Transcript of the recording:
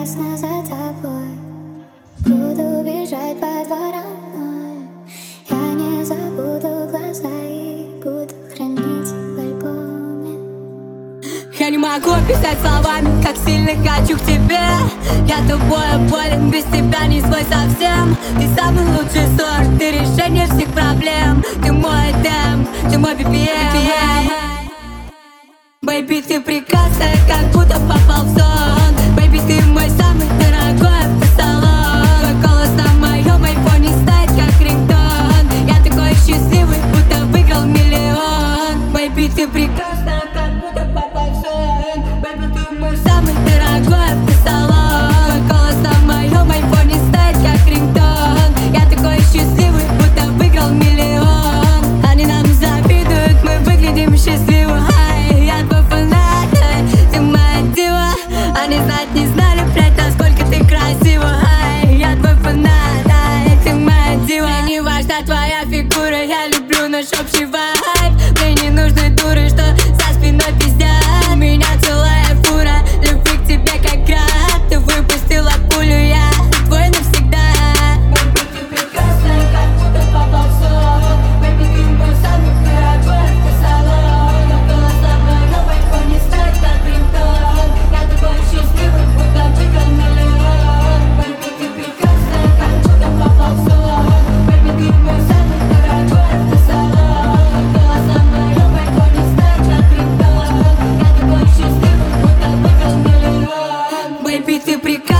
прекрасна за тобой. Буду бежать по дворам, я не забуду глаза и буду хранить в альбоме. Я не могу описать словами, как сильно хочу к тебе. Я тобой болен, без тебя не свой совсем. Ты самый лучший сорт, ты решение всех проблем. Ты мой темп, ты мой BPM. Бэйби, ты прекрасная, как будто попал в сон. Бэйби, ты мой самый дорогой автосалон. Твой голос на моем айфоне стоит как рингтон. Я такой счастливый, будто выиграл миллион. Бэйби, ты прекрасная, как будто попал в сон. Бэйби, ты мой самый дорогой автосалон. Твой голос на моем айфоне стоит как рингтон. Я такой счастливый, будто выиграл миллион. Они нам завидуют, мы выглядим счастливо. Я твой фанат, ты моя дива. Они знать не знали, блядь, насколько ты красива. Я твой фанат, ты моя дива. Мне не важна твоя фигура, я люблю наш общий вайб. Мне не нужны дуры, что за спиной пиздят. У меня целая фура любви к тебе как град. Ты выпустила пулю, я твой навсегда. Бэйби, ты прекрасная, как будто попал в сон. Бэйби, ты мой самый дорогой автосалон. Голос на моем айфоне стоит как рингтон. Я такой счастливый, будто выиграл миллион. Бэйби, ты прекрасная, как будто попал в сон. Бэйби, ты мой самый дорогой автосалон. Голос на моем айфоне стоит как рингтон. Я такой счастливый, будто выиграл миллион. Бэйби, ты прекрасная.